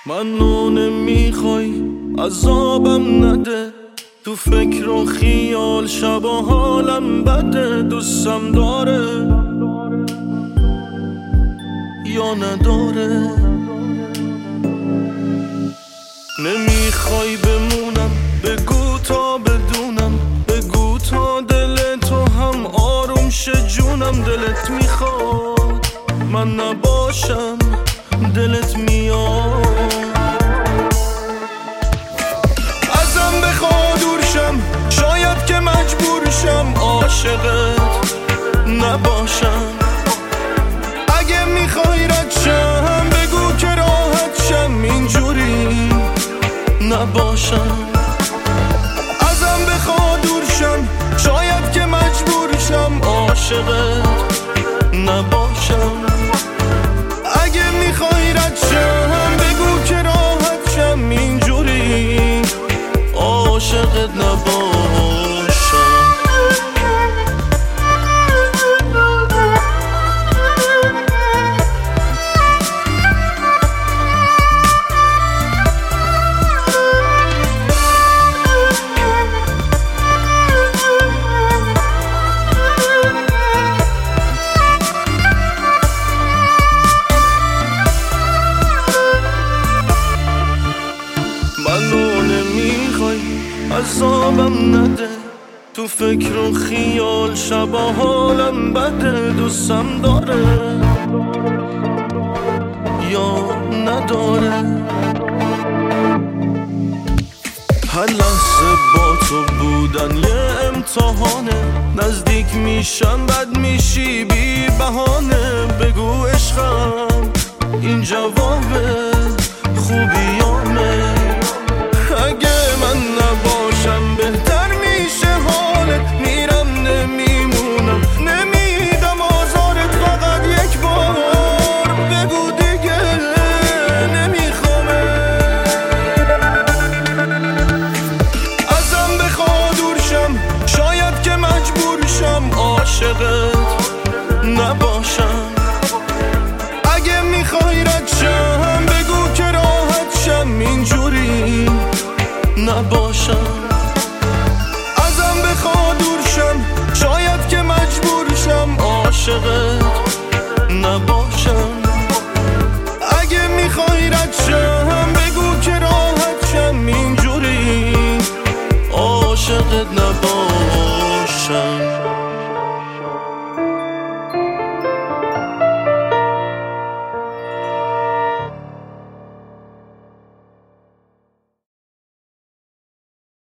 منو نمیخوای عذابم نده، تو فکر و خیال شب و حالم بده. دوستم داره یا نداره؟ نمیخوای بمونم بگو تا بدونم، بگو تا دل تو هم آروم شه جونم. دلت میخواد من نباشم، دلت میاد ازم بخوا دور شم، شاید که مجبور شم عاشقت نباشم. اگه میخوای رد شم بگو که راحت شم، اینجوری نباشم. ازم بخوا دور شم، شاید که مجبور شم عاشقت نباشم. اگه میخوای رد شم بگو که راحت شم، اینجوری عاشقت نباشم. منو نمیخوای عذابم نده، تو فکر و خیال شب و حالم بده. دوستم داره یا نداره؟ هر لحظه با تو بودن یه امتحانه، نزدیک میشم بد میشی بی بهانه. بگو عشقم این جوابه خوبیامه. اگه من نباشم بهتر میشه حالت، میرم نمیمونم نمیدم آزارت. فقط یک بار بگو دیگه نمیخوامه. ازم بخوا دور شم، شاید که مجبور شم عاشقت نباشم. اگه میخوای رد شم بگو که راحت شم، اینجوری نباشم. ازم بخوا دور شم، شاید که مجبور شم عاشقت